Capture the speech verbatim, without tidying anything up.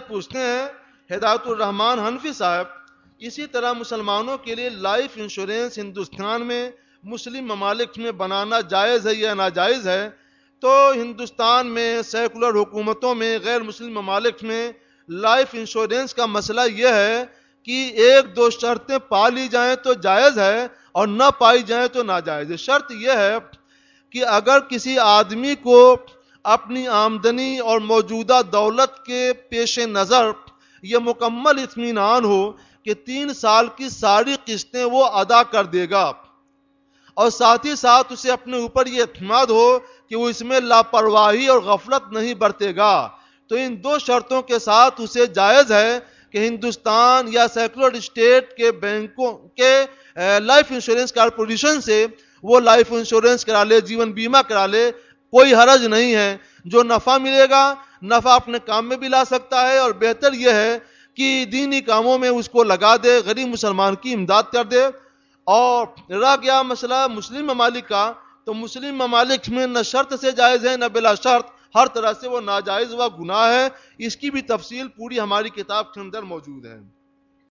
پوچھتے ہیں ہدایت الرحمان حنفی صاحب، اسی طرح مسلمانوں کے لیے لائف انشورنس ہندوستان میں مسلم ممالک میں بنانا جائز ہے یا ناجائز ہے؟ تو ہندوستان میں سیکولر حکومتوں میں، غیر مسلم ممالک میں لائف انشورنس کا مسئلہ یہ ہے کہ ایک دو شرطیں پا لی جائیں تو جائز ہے اور نہ پائی جائیں تو ناجائز ہے۔ شرط یہ ہے کہ اگر کسی آدمی کو اپنی آمدنی اور موجودہ دولت کے پیش نظر یہ مکمل اطمینان ہو کہ تین سال کی ساری قسطیں وہ ادا کر دے گا، اور ساتھ ہی ساتھ اسے اپنے اوپر یہ اعتماد ہو کہ وہ اس میں لاپرواہی اور غفلت نہیں برتے گا، تو ان دو شرطوں کے ساتھ اسے جائز ہے کہ ہندوستان یا سیکولر اسٹیٹ کے بینکوں کے لائف انشورنس کارپوریشن سے وہ لائف انشورنس کرا لے، جیون بیمہ کرا لے، کوئی حرج نہیں ہے۔ جو نفع ملے گا، نفع اپنے کام میں بھی لا سکتا ہے، اور بہتر یہ ہے کہ دینی کاموں میں اس کو لگا دے، غریب مسلمان کی امداد کر دے۔ اور رہ گیا مسئلہ مسلم ممالک کا، تو مسلم ممالک میں نہ شرط سے جائز ہے نہ بلا شرط، ہر طرح سے وہ ناجائز و گناہ ہے۔ اس کی بھی تفصیل پوری ہماری کتاب کے اندر موجود ہے۔